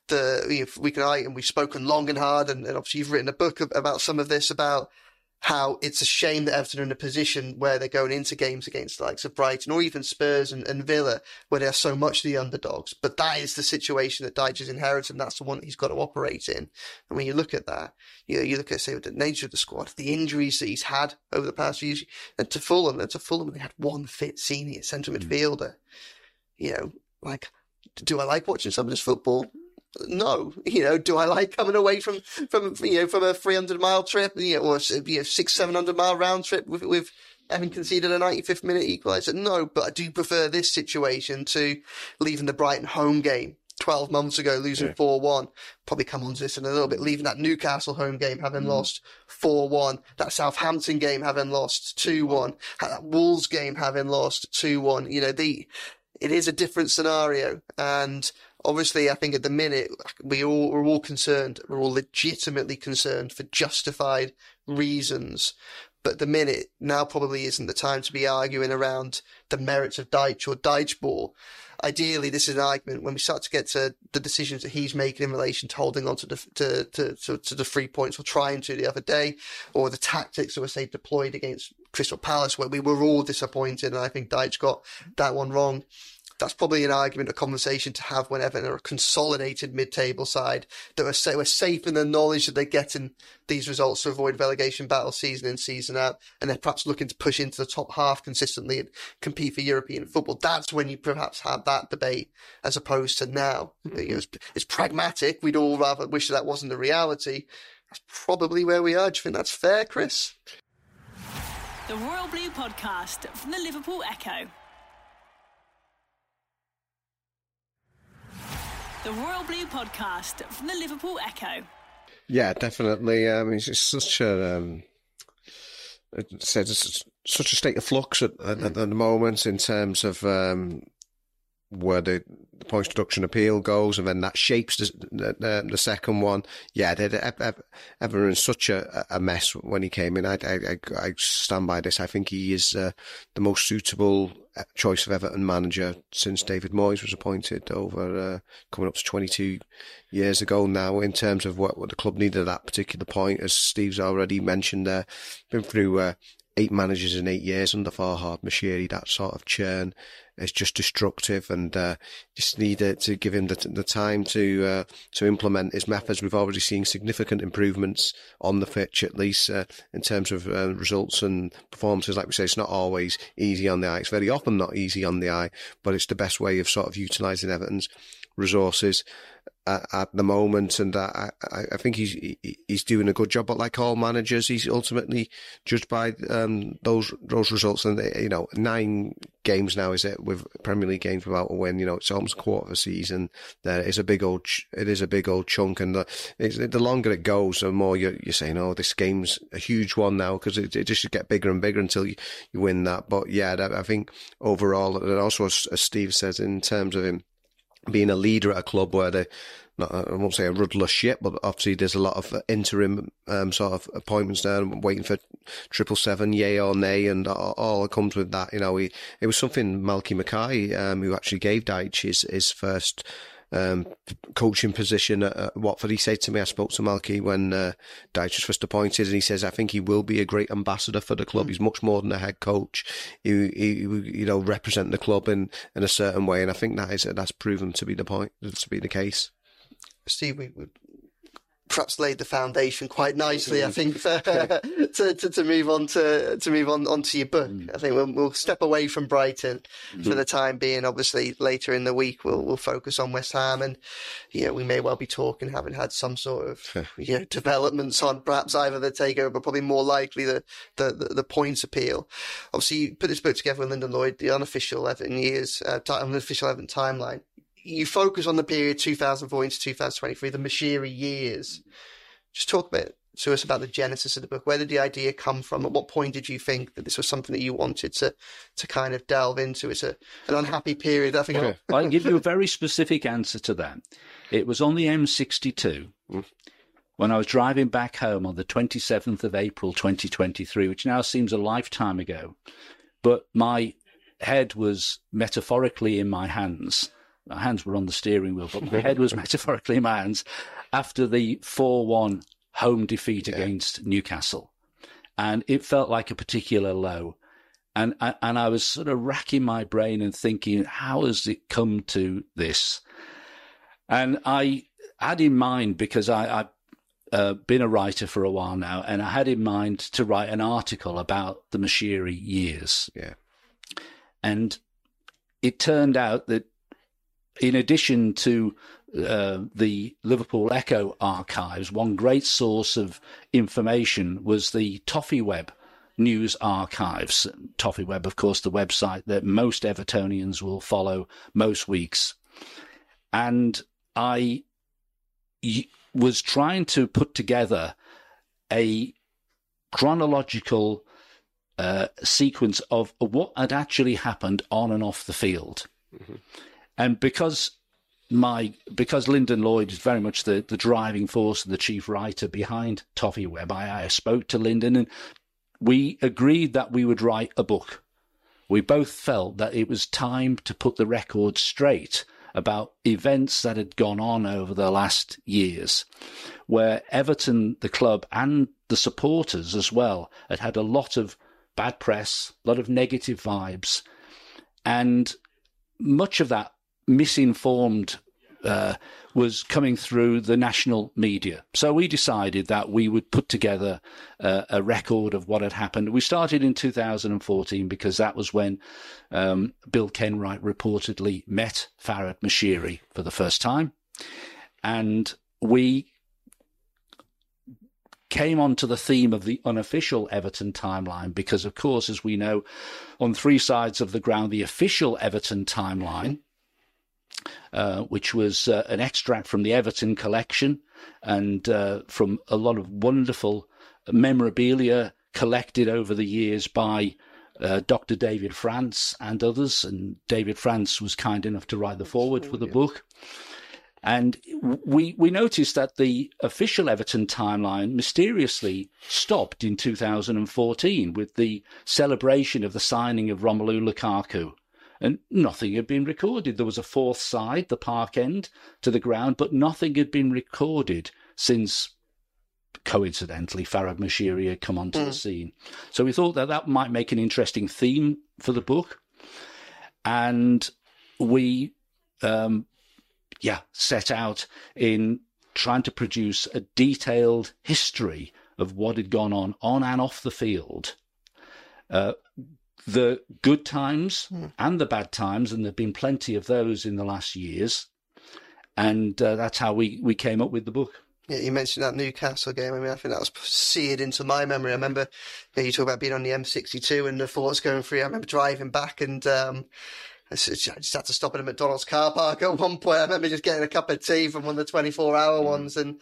and we've spoken long and hard, and obviously you've written a book about some of this, about how it's a shame that Everton are in a position where they're going into games against the likes of Brighton or even Spurs and Villa, where they're so much the underdogs. But that is the situation that Dyche has inherited, and that's the one that he's got to operate in. And when you look at that, you look at, say, the nature of the squad, the injuries that he's had over the past few years, and to Fulham, they had one fit senior centre midfielder. Like, do I like watching some of this football? No. Do I like coming away from a 300-mile trip, or 600-700-mile round trip with having conceded a 95th minute equaliser? No, but I do prefer this situation to leaving the Brighton home game 12 months ago, losing 4-1. Probably come on to this in a little bit. Leaving that Newcastle home game, having lost 4-1. That Southampton game, having lost 2-1. That Wolves game, having lost 2-1. It is a different scenario. And obviously, I think at the minute, we're all concerned. We're all legitimately concerned for justified reasons. But at the minute, now probably isn't the time to be arguing around the merits of Dyche or Dyche ball. Ideally, this is an argument when we start to get to the decisions that he's making in relation to holding on to the 3 points, or trying to the other day, or the tactics that were, say, deployed against Crystal Palace, where we were all disappointed, and I think Dyche got that one wrong. That's probably an argument, a conversation to have whenever they're a consolidated mid-table side that we're safe in the knowledge that they're getting these results to avoid relegation battle season in, season out, and they're perhaps looking to push into the top half consistently and compete for European football. That's when you perhaps have that debate, as opposed to now. It's pragmatic. We'd all rather wish that wasn't the reality. That's probably where we are. Do you think that's fair, Chris? The Royal Blue Podcast from the Liverpool Echo. The Royal Blue Podcast from the Liverpool Echo. Yeah, definitely. It's such a it's such a state of flux at the moment in terms of where the points deduction appeal goes, and then that shapes the second one. Yeah, Everton in such a mess when he came in. I stand by this. I think he is the most suitable choice of Everton manager since David Moyes was appointed over coming up to 22 years ago now, in terms of what the club needed at that particular point. As Steve's already mentioned there, been through 8 managers in 8 years under Farhad Moshiri. That sort of churn is just destructive, and just need to give him the time to implement his methods. We've already seen significant improvements on the pitch, at least in terms of results and performances. Like we say, it's not always easy on the eye. It's very often not easy on the eye, but it's the best way of sort of utilising Everton's resources at the moment, and I think he's doing a good job. But like all managers, he's ultimately judged by those results. And 9 games now, is it, with Premier League games without a win? It's almost a quarter of a season. It is a big old chunk, and the longer it goes, the more you're saying, oh, this game's a huge one now, because it just should get bigger and bigger until you win that. But yeah, I think overall, and also as Steve says, in terms of him being a leader at a club where I won't say a rudderless ship, but obviously there's a lot of interim sort of appointments there, waiting for 777, yay or nay, and all that comes with that. It was something Malky Mackay, who actually gave Dyche his first coaching position at Watford. He said to me, I spoke to Malky when Dyche was first appointed, and he says, I think he will be a great ambassador for the club. He's much more than a head coach. He represent the club in a certain way, and I think that's proven to be the case. Steve, we perhaps laid the foundation quite nicely, I think, to move on onto your book. I think we'll step away from Brighton for the time being. Obviously, later in the week we'll focus on West Ham, and we may well be talking, having had some sort of developments on perhaps either the takeover, but probably more likely the points appeal. Obviously, you put this book together with Lyndon Lloyd, the unofficial Everton years, unofficial Everton timeline. You focus on the period 2004 into 2023, the Moshiri years. Just talk a bit to us about the genesis of the book. Where did the idea come from? At what point did you think that this was something that you wanted to kind of delve into? It's an unhappy period, I think. Well, I can give you a very specific answer to that. It was on the M62 when I was driving back home on the 27th of April 2023, which now seems a lifetime ago. But my head was metaphorically in my hands. My hands were on the steering wheel, but my head was metaphorically in my hands after the 4-1 home defeat against Newcastle. And it felt like a particular low. And I was sort of racking my brain and thinking, how has it come to this? And I had in mind, because I've been a writer for a while now, and I had in mind to write an article about the Moshiri years. Yeah. And it turned out that in addition to the Liverpool Echo archives, one great source of information was the Toffeeweb news archives. Toffeeweb, of course, the website that most Evertonians will follow most weeks. And I was trying to put together a chronological sequence of what had actually happened on and off the field. Mm-hmm. And because Lyndon Lloyd is very much the driving force and the chief writer behind Toffeeweb, I spoke to Lyndon, and we agreed that we would write a book. We both felt that it was time to put the record straight about events that had gone on over the last years, where Everton, the club, and the supporters as well, had a lot of bad press, a lot of negative vibes, and much of that misinformed was coming through the national media. So we decided that we would put together a record of what had happened. We started in 2014 because that was when Bill Kenwright reportedly met Farhad Moshiri for the first time. And we came onto the theme of the unofficial Everton timeline because, of course, as we know, on three sides of the ground, the official Everton timeline, which was an extract from the Everton collection and from a lot of wonderful memorabilia collected over the years by Dr. David France and others. And David France was kind enough to write the foreword for the book. And we noticed that the official Everton timeline mysteriously stopped in 2014 with the celebration of the signing of Romelu Lukaku. And nothing had been recorded. There was a fourth side, the park end, to the ground, but nothing had been recorded since, coincidentally, Farhad Moshiri had come onto the scene. So we thought that might make an interesting theme for the book. And we set out in trying to produce a detailed history of what had gone on and off the field. The good times and the bad times, and there have been plenty of those in the last years. And that's how we came up with the book. Yeah, you mentioned that Newcastle game. I mean, I think that was seared into my memory. I remember you talk about being on the M62 and the thoughts going through. I remember driving back and I just had to stop at a McDonald's car park at one point. I remember just getting a cup of tea from one of the 24-hour ones and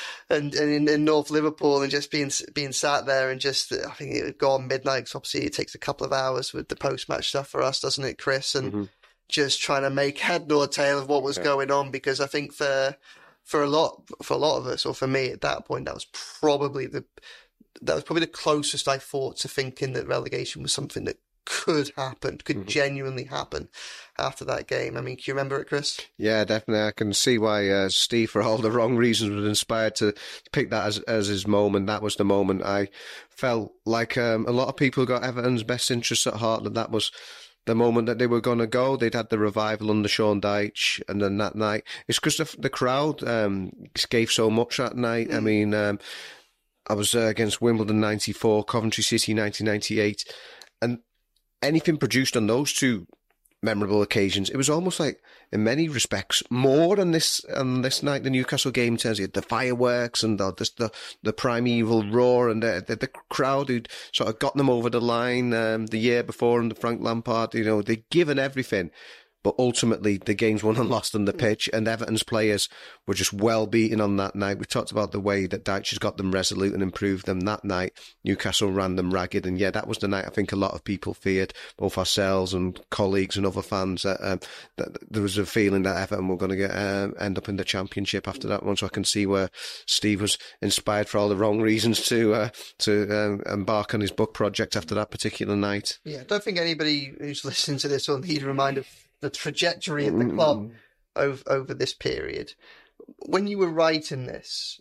in North Liverpool and just being sat there and just, I think it would go on midnight because obviously it takes a couple of hours with the post-match stuff for us, doesn't it, Chris? And just trying to make head nor tail of what was going on, because I think for a lot of us, or for me at that point, that was probably the closest I thought to thinking that relegation was something that could genuinely happen after that game. I mean, can you remember it, Chris? Yeah, definitely. I can see why Steve, for all the wrong reasons, was inspired to pick that as his moment. That was the moment. I felt like a lot of people got Everton's best interests at heart, that was the moment that they were going to go. They'd had the revival under Sean Dyche, and then that night, it's because the crowd gave so much that night. I mean, I was against Wimbledon 94, Coventry City 1998, and anything produced on those two memorable occasions, it was almost like, in many respects, more on this night, the Newcastle game, in terms of the fireworks and the primeval roar and the crowd who'd sort of got them over the line the year before under Frank Lampard. They'd given everything. But ultimately, the game's won and lost on the pitch, and Everton's players were just well beaten on that night. We talked about the way that Dyche has got them resolute and improved them that night. Newcastle ran them ragged, and yeah, that was the night I think a lot of people feared, both ourselves and colleagues and other fans, that there was a feeling that Everton were going to end up in the Championship after that one. So I can see where Steve was inspired for all the wrong reasons to embark on his book project after that particular night. Yeah, I don't think anybody who's listening to this will need a reminder of the trajectory of the club over this period. When you were writing this,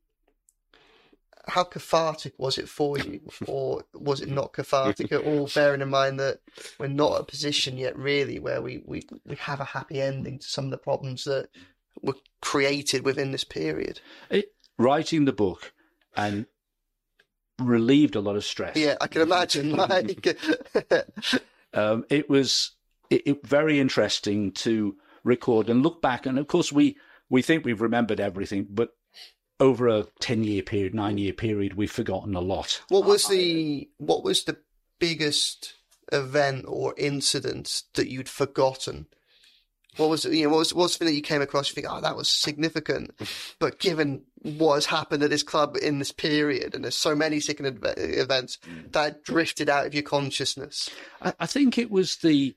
how cathartic was it for you, or was it not cathartic at all, bearing in mind that we're not at a position yet really where we have a happy ending to some of the problems that were created within this period? Writing the book and relieved a lot of stress. Yeah, I can imagine. It was very interesting to record and look back. And of course, we think we've remembered everything, but over a 10-year period, 9-year period, we've forgotten a lot. What was the biggest event or incident that you'd forgotten? What was something that you came across? You think, oh, that was significant, but given what has happened at this club in this period, and there's so many significant events that drifted out of your consciousness. I think it was the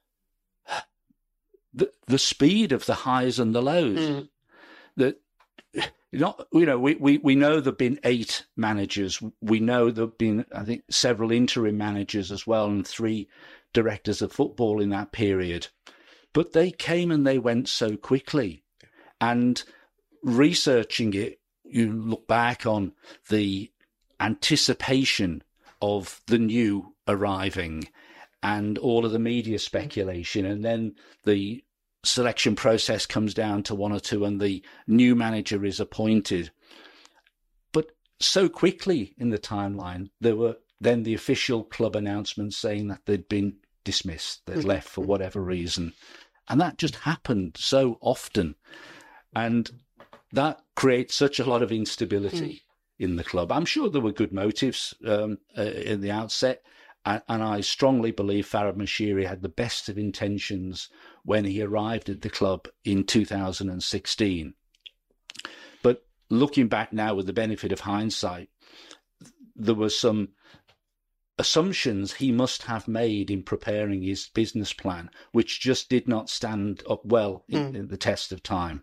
speed of the highs and the lows. That we know there've been 8 managers. We know there've been, I think, several interim managers as well, and 3 directors of football in that period. But they came and they went so quickly. And researching it, you look back on the anticipation of the new arriving and all of the media speculation. And then the selection process comes down to 1 or 2 and the new manager is appointed. But so quickly in the timeline, there were then the official club announcements saying that they'd been dismissed, they'd left for whatever reason. And that just happened so often. And that creates such a lot of instability in the club. I'm sure there were good motives in the outset. And I strongly believe Farhad Moshiri had the best of intentions when he arrived at the club in 2016. But looking back now with the benefit of hindsight, there were some assumptions he must have made in preparing his business plan, which just did not stand up well in the test of time.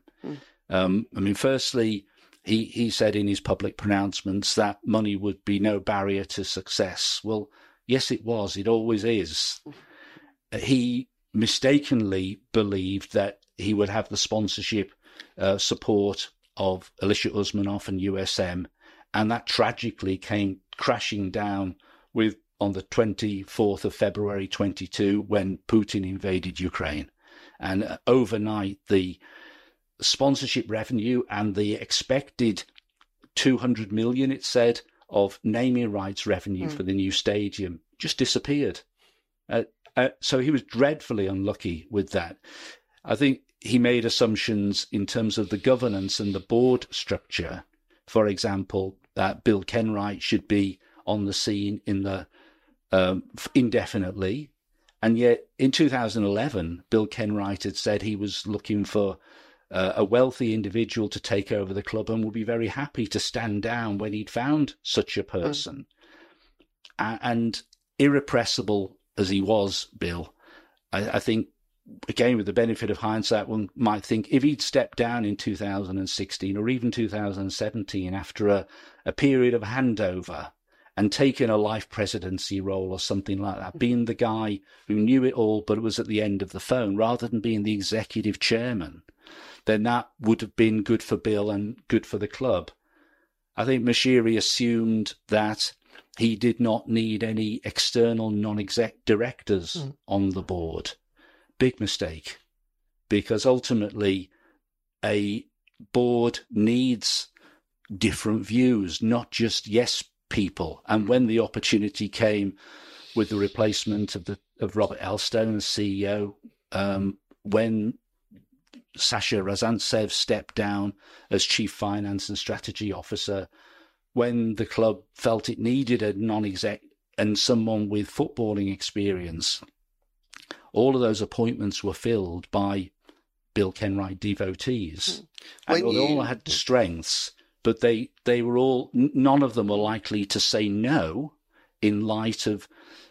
Firstly, he said in his public pronouncements that money would be no barrier to success. Well, yes, it was. It always is. He mistakenly believed that he would have the sponsorship support of Alisher Usmanov and USM, and that tragically came crashing down on the 24th of February 22 when Putin invaded Ukraine. And overnight, the sponsorship revenue and the expected 200 million, it said, of naming rights revenue for the new stadium just disappeared. So he was dreadfully unlucky with that. I think he made assumptions in terms of the governance and the board structure. For example, that Bill Kenwright should be on the scene in the indefinitely. And yet in 2011, Bill Kenwright had said he was looking for a wealthy individual to take over the club and would be very happy to stand down when he'd found such a person. And irrepressible as he was, Bill, I think, again, with the benefit of hindsight, one might think if he'd stepped down in 2016 or even 2017 after a period of handover and taken a life presidency role or something like that, being the guy who knew it all but was at the end of the phone rather than being the executive chairman, then that would have been good for Bill and good for the club. I think Moshiri assumed that he did not need any external non-exec directors on the board. Big mistake, because ultimately a board needs different views, not just yes people. And when the opportunity came with the replacement of Robert Elstone as CEO, when Sasha Razantsev stepped down as Chief Finance and Strategy Officer, when the club felt it needed a non-exec and someone with footballing experience, all of those appointments were filled by Bill Kenwright devotees. And they all had strengths, but they were all, none of them were likely to say no in light of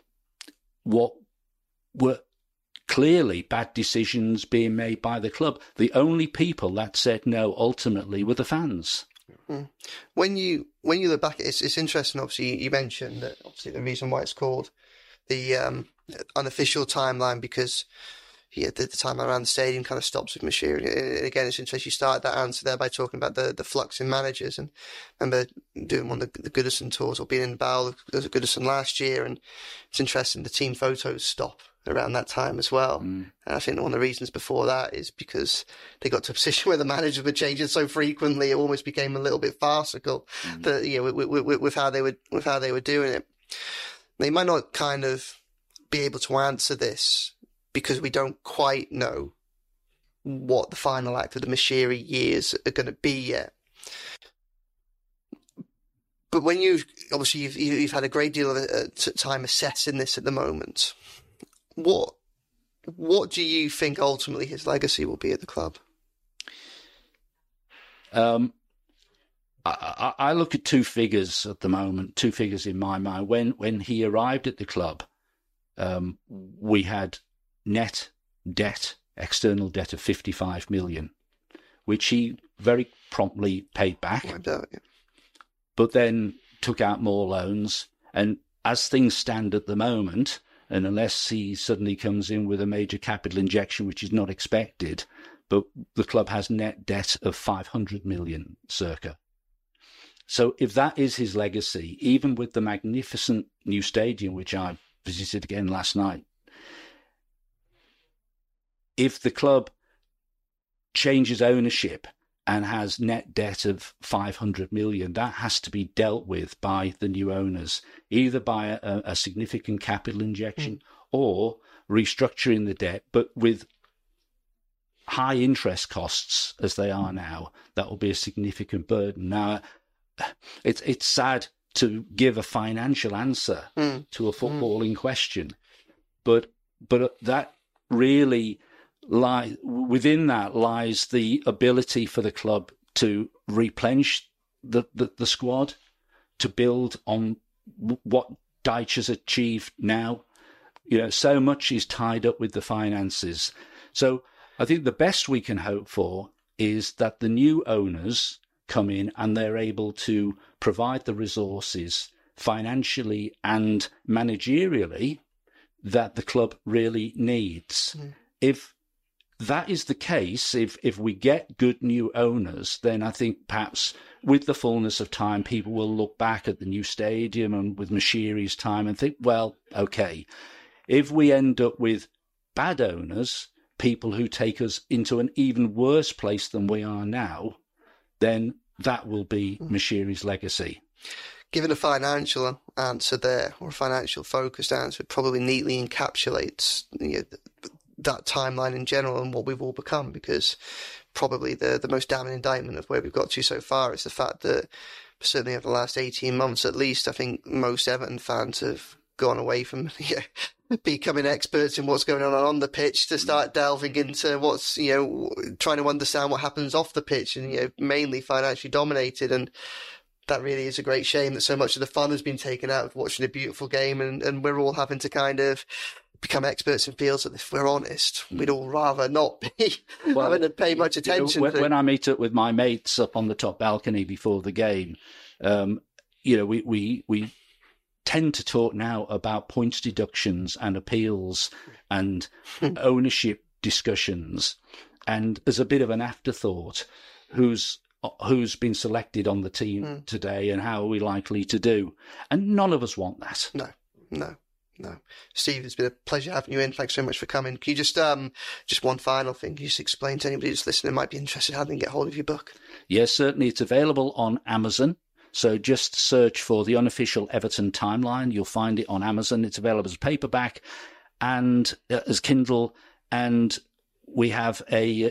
what were clearly bad decisions being made by the club. The only people that said no ultimately were the fans. When you look back, it's interesting. Obviously, you mentioned that obviously the reason why it's called the unofficial timeline, because the time around the stadium kind of stops with Moshiri. Again, it's interesting. You started that answer there by talking about the flux in managers, and I remember doing one of the Goodison tours or being in the Bowl of Goodison last year, and it's interesting. The team photos stop around that time as well. And I think one of the reasons before that is because they got to a position where the managers were changing so frequently, it almost became a little bit farcical. That with how they were doing it. They might not kind of be able to answer this because we don't quite know what the final act of the Moshiri years are going to be yet. But when you've had a great deal of time assessing this at the moment, what do you think ultimately his legacy will be at the club? I look at two figures at the moment, two figures in my mind. When he arrived at the club, we had net debt, external debt of 55 million, which he very promptly paid back. But then took out more loans. And as things stand at the moment, and unless he suddenly comes in with a major capital injection, which is not expected, but the club has net debt of 500 million circa. So if that is his legacy, even with the magnificent new stadium, which I visited again last night, if the club changes ownership and has net debt of 500 million, that has to be dealt with by the new owners, either by a significant capital injection or restructuring the debt, but with high interest costs as they are now, that will be a significant burden. Now, it's sad to give a financial answer to a footballing question, but that really within that lies the ability for the club to replenish the squad, to build on what Dyche has achieved now. You know, so much is tied up with the finances. So I think the best we can hope for is that the new owners come in and they're able to provide the resources financially and managerially that the club really needs. If that is the case, if we get good new owners, then I think perhaps with the fullness of time, people will look back at the new stadium and with Moshiri's time and think, well, okay, if we end up with bad owners, people who take us into an even worse place than we are now, then that will be Moshiri's legacy. Given a financial answer there, or a financial focused answer, it probably neatly encapsulates that timeline in general and what we've all become, because probably the most damning indictment of where we've got to so far is the fact that certainly over the last 18 months at least, I think most Everton fans have gone away from becoming experts in what's going on the pitch to start delving into what's, trying to understand what happens off the pitch and, mainly financially dominated. And that really is a great shame that so much of the fun has been taken out of watching a beautiful game, and we're all having to kind of become experts in fields that, if we're honest, we'd all rather not be having to pay much attention to. When I meet up with my mates up on the top balcony before the game, we tend to talk now about points deductions and appeals and ownership discussions, and as a bit of an afterthought, who's been selected on the team today and how are we likely to do, and none of us want that. No. Steve, it's been a pleasure having you in. Thanks so much for coming. Can you just one final thing, can you just explain to anybody who's listening might be interested how they can get hold of your book? Yes, certainly. It's available on Amazon. So just search for The Unofficial Everton Timeline. You'll find it on Amazon. It's available as paperback and as Kindle. And we have an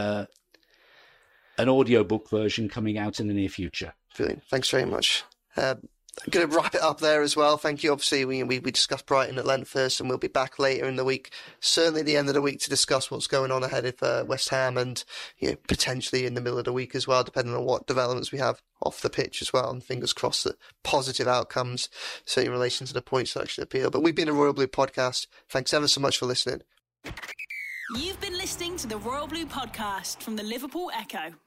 audiobook version coming out in the near future. Brilliant. Thanks very much. I'm going to wrap it up there as well. Thank you. Obviously, we discussed Brighton at length first, and we'll be back later in the week, certainly at the end of the week, to discuss what's going on ahead of West Ham and potentially in the middle of the week as well, depending on what developments we have off the pitch as well. And fingers crossed that positive outcomes, certainly in relation to the point selection appeal. But we've been a Royal Blue podcast. Thanks ever so much for listening. You've been listening to the Royal Blue podcast from the Liverpool Echo.